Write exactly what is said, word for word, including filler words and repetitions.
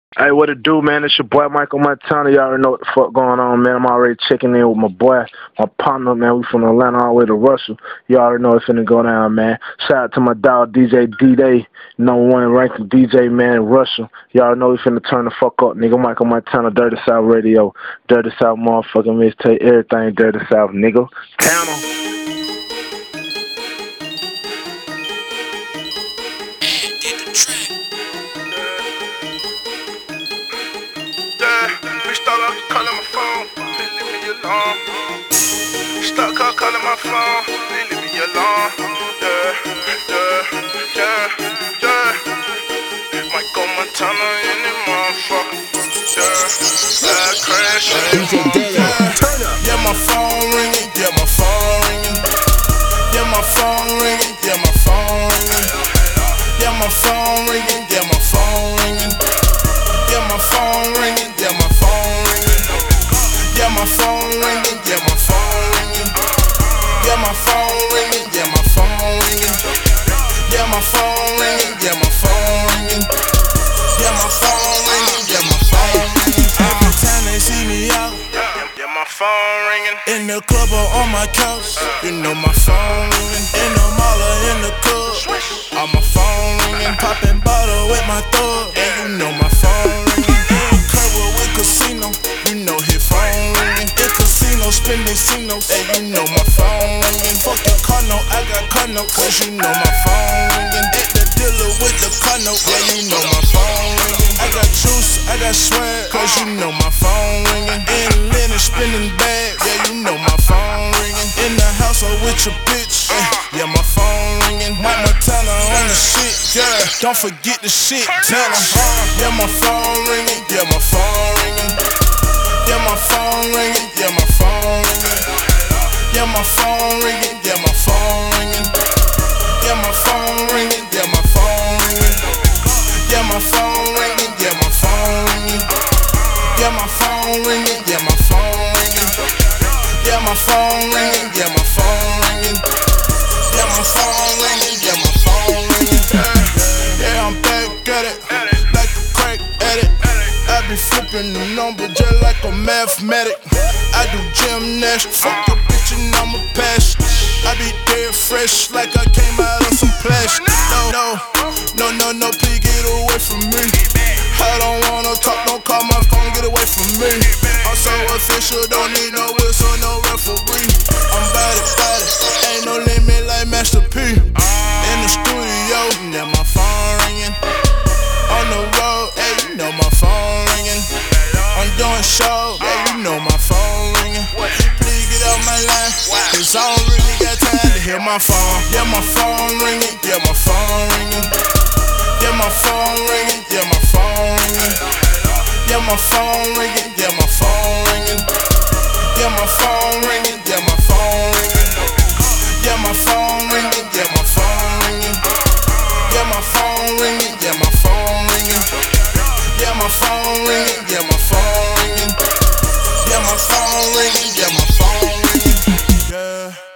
Hey, what it do, man? It's your boy Michael Montana. You already know what the fuck going on, man. I'm already checking in with my boy, my partner, man. We from Atlanta all the way to Russell. You already know it's finna go down, man. Shout out to my dog, D J D-Day, number one ranking D J, man, in Russell. You already know we finna turn the fuck up, nigga. Michael Montana, Dirty South Radio, Dirty South motherfucking mixtape, everything Dirty South, nigga. Town 'em. Calling my phone, please leave me alone. Stuck up calling my phone, please leave me alone. Yeah, yeah, yeah, yeah. Michael Montana in the motherfucker. Yeah, bad crash. D J Dale, turn up. Yeah, my phone ringing, yeah, my phone ringing. Yeah, my phone ringing, yeah, my phone ringing. Yeah, my phone ringing, yeah, my phone ringing. Yeah, my phone ringing, yeah, my phone ringing. Yeah, my phone ringing, yeah, my phone ringing. Yeah, my phone ringing, yeah, my phone ringing. Yeah, my phone ringing, yeah, my phone ringing. Yeah, my phone ringing, yeah, my phone ringing. Every time they see me out, yeah, my phone ringing. In the club or on my couch, you know my phone ringing. In the mall or in the club, on my phone ringing. Popping bottle with my thug, and you know my phone ringing. In Curwood with casino, you know his phone ringing. In casino, spending casinos, and you know my phone ringing. Fuck your car note, I got car note, cause you know my phone ringing. At the dealer with the car note, yeah, you know my phone ringing. I got juice, I got swag, cause you know my phone ringing. In linen, spinning bag, yeah, you know my phone ringing. In the house or with your bitch, yeah, my phone ringing. Mike Montana on the shit, yeah, don't forget the shit, tell him. Yeah, my phone ringing, yeah, my phone ringing. Yeah, my phone ringing, yeah, my phone ringing. Yeah, my phone ringing, yeah, my phone ringing. Yeah, my phone ringing, yeah, my phone ringing. Yeah, my phone ringing, yeah, my phone ringing. Yeah, my phone ringing, yeah, my phone ringing. Yeah, my phone ringing, yeah, my phone ringing. Yeah, my phone ringing, yeah, my phone ringing. Yeah, I'm back at it, like a crack addict. I be flipping the number just like a mathematic. I do gymnastics, fuck your bitch and I'm a pass. I be dead fresh like I came out of some plastic. No, no, no, no, no, please get away from me. I don't wanna talk, don't call my phone, get away from me. I'm so official, don't need no whistle, no referee. I'm body, body, ain't no limit like Master P. In the studio, yeah, my phone ringing. On the road, hey, you know my phone ringing. I'm doing shows, yeah, you know my phone ringing. Please get off my line, cause I don't really got time to hear my phone. Yeah, my phone ringing, yeah, my phone ringing. Yeah, my phone ringing, yeah, my phone ringing. Yeah, my phone ringing, yeah, my phone ringing. Yeah, my phone ringing, yeah, my phone ringing. Yeah, my phone ringing, yeah, my phone ringing. Yeah, my phone ringing, yeah, my phone ringing. Yeah, my phone ringing, yeah, my phone ringing. Yeah, my phone ringing, yeah, my phone ringing. Yeah.